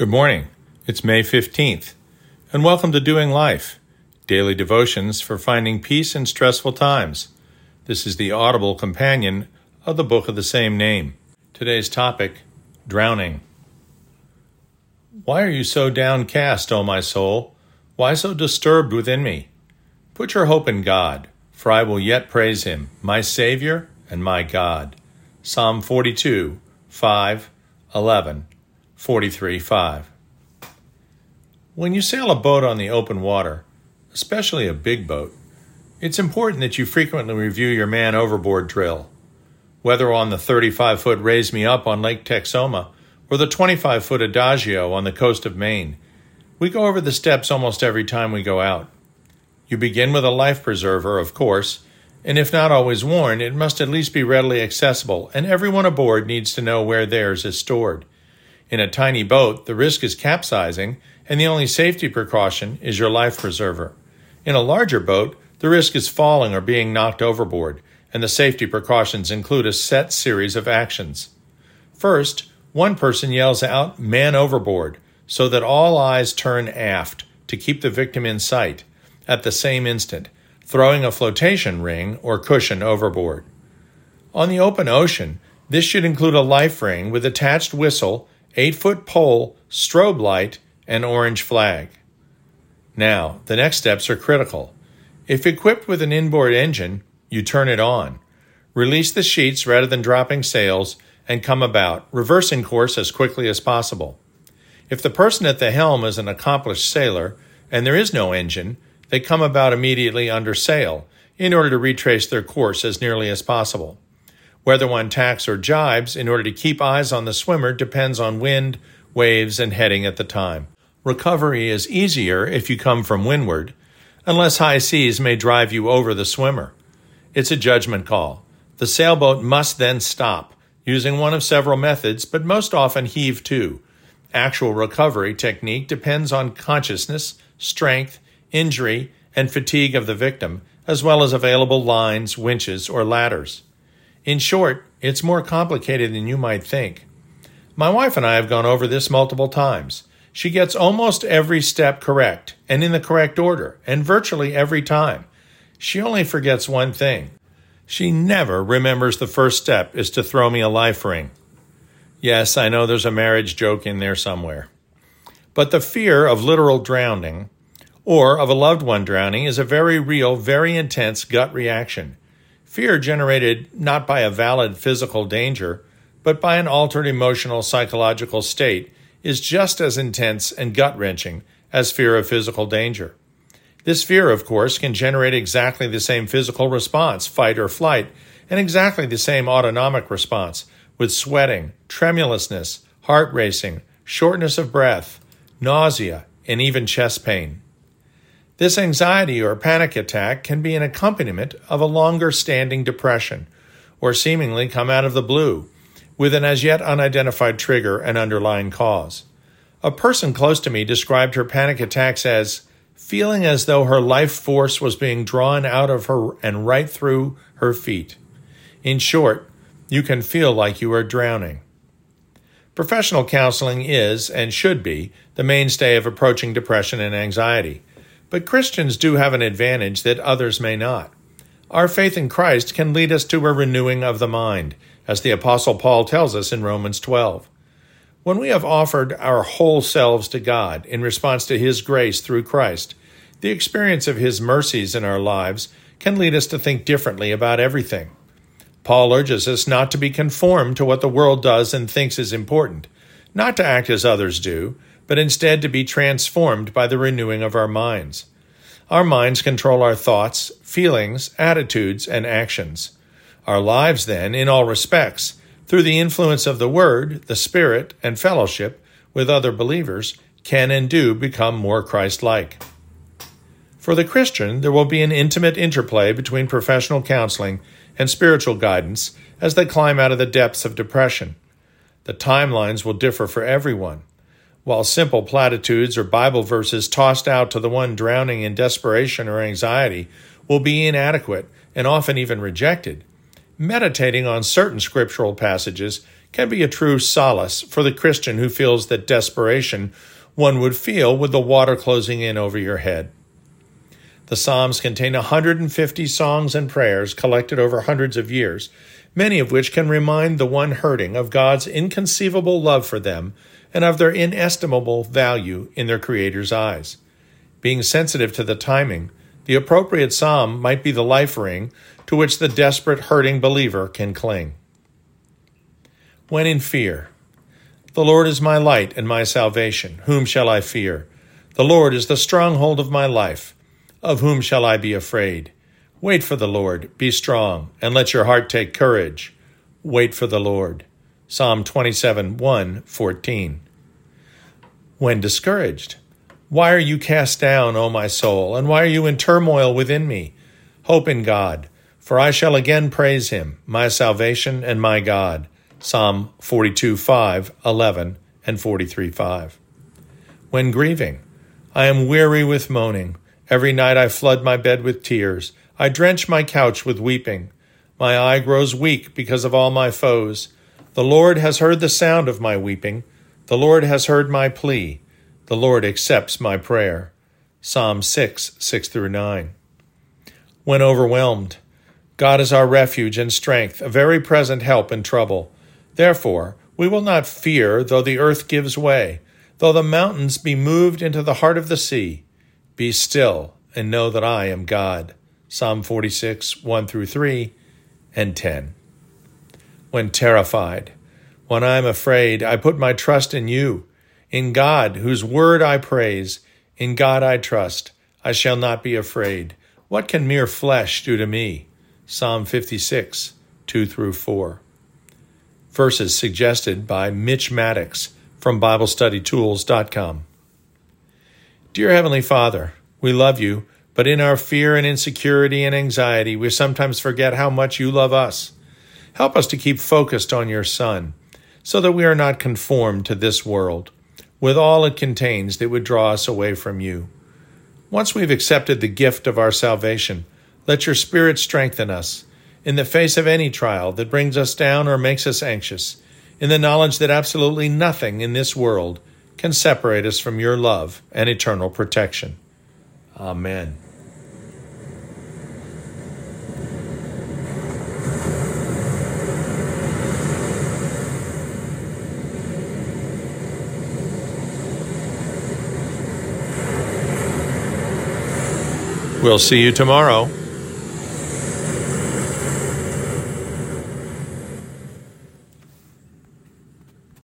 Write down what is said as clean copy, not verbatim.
Good morning. It's May 15th, and welcome to Doing Life, daily devotions for finding peace in stressful times. This is the audible companion of the book of the same name. Today's topic, drowning. Why are you so downcast, O my soul? Why so disturbed within me? Put your hope in God, for I will yet praise him, my Savior and my God. Psalm 42, 5, 11. 43:5. When you sail a boat on the open water, especially a big boat, it's important that you frequently review your man overboard drill. Whether on the 35-foot Raise Me Up on Lake Texoma or the 25-foot Adagio on the coast of Maine, we go over the steps almost every time we go out. You begin with a life preserver, of course, and if not always worn, it must at least be readily accessible, and everyone aboard needs to know where theirs is stored. In a tiny boat, the risk is capsizing, and the only safety precaution is your life preserver. In a larger boat, the risk is falling or being knocked overboard, and the safety precautions include a set series of actions. First, one person yells out, "Man overboard," so that all eyes turn aft to keep the victim in sight, at the same instant, throwing a flotation ring or cushion overboard. On the open ocean, this should include a life ring with attached whistle, 8-foot pole, strobe light, and orange flag. Now, the next steps are critical. If equipped with an inboard engine, you turn it on. Release the sheets rather than dropping sails and come about, reversing course as quickly as possible. If the person at the helm is an accomplished sailor and there is no engine, they come about immediately under sail in order to retrace their course as nearly as possible. Whether one tacks or jibes in order to keep eyes on the swimmer depends on wind, waves, and heading at the time. Recovery is easier if you come from windward, unless high seas may drive you over the swimmer. It's a judgment call. The sailboat must then stop, using one of several methods, but most often heave to. Actual recovery technique depends on consciousness, strength, injury, and fatigue of the victim, as well as available lines, winches, or ladders. In short, it's more complicated than you might think. My wife and I have gone over this multiple times. She gets almost every step correct, and in the correct order, and virtually every time. She only forgets one thing. She never remembers the first step is to throw me a life ring. Yes, I know there's a marriage joke in there somewhere. But the fear of literal drowning, or of a loved one drowning, is a very real, very intense gut reaction. Fear generated not by a valid physical danger, but by an altered emotional psychological state, is just as intense and gut-wrenching as fear of physical danger. This fear, of course, can generate exactly the same physical response, fight or flight, and exactly the same autonomic response, with sweating, tremulousness, heart racing, shortness of breath, nausea, and even chest pain. This anxiety or panic attack can be an accompaniment of a longer-standing depression, or seemingly come out of the blue, with an as yet unidentified trigger and underlying cause. A person close to me described her panic attacks as feeling as though her life force was being drawn out of her and right through her feet. In short, you can feel like you are drowning. Professional counseling is, and should be, the mainstay of approaching depression and anxiety. But Christians do have an advantage that others may not. Our faith in Christ can lead us to a renewing of the mind, as the Apostle Paul tells us in Romans 12. When we have offered our whole selves to God in response to His grace through Christ, the experience of His mercies in our lives can lead us to think differently about everything. Paul urges us not to be conformed to what the world does and thinks is important, not to act as others do, but instead to be transformed by the renewing of our minds. Our minds control our thoughts, feelings, attitudes, and actions. Our lives, then, in all respects, through the influence of the Word, the Spirit, and fellowship with other believers, can and do become more Christ-like. For the Christian, there will be an intimate interplay between professional counseling and spiritual guidance as they climb out of the depths of depression. The timelines will differ for everyone. While simple platitudes or Bible verses tossed out to the one drowning in desperation or anxiety will be inadequate and often even rejected, meditating on certain scriptural passages can be a true solace for the Christian who feels that desperation one would feel with the water closing in over your head. The Psalms contain 150 songs and prayers collected over hundreds of years, many of which can remind the one hurting of God's inconceivable love for them and of their inestimable value in their Creator's eyes. Being sensitive to the timing, the appropriate psalm might be the life ring to which the desperate, hurting believer can cling. When in fear, the Lord is my light and my salvation. Whom shall I fear? The Lord is the stronghold of my life. Of whom shall I be afraid? Wait for the Lord, be strong, and let your heart take courage. Wait for the Lord. Psalm 27, 1-14. When discouraged, why are you cast down, O my soul, and why are you in turmoil within me? Hope in God, for I shall again praise him, my salvation and my God. Psalm 42, 5, 11, and 43, 5. When grieving, I am weary with moaning. Every night I flood my bed with tears. I drench my couch with weeping. My eye grows weak because of all my foes. The Lord has heard the sound of my weeping. The Lord has heard my plea. The Lord accepts my prayer. Psalm 6, 6-9. When overwhelmed, God is our refuge and strength, a very present help in trouble. Therefore, we will not fear, though the earth gives way, though the mountains be moved into the heart of the sea. Be still and know that I am God. Psalm 46, 1-3 and 10. When terrified, when I am afraid, I put my trust in you. In God, whose word I praise, in God I trust. I shall not be afraid. What can mere flesh do to me? Psalm 56, 2-4. Verses suggested by Mitch Maddox from BibleStudyTools.com. Dear Heavenly Father, we love you, but in our fear and insecurity and anxiety, we sometimes forget how much you love us. Help us to keep focused on your Son, so that we are not conformed to this world, with all it contains that would draw us away from you. Once we've accepted the gift of our salvation, let your Spirit strengthen us in the face of any trial that brings us down or makes us anxious, in the knowledge that absolutely nothing in this world can separate us from your love and eternal protection. Amen. We'll see you tomorrow.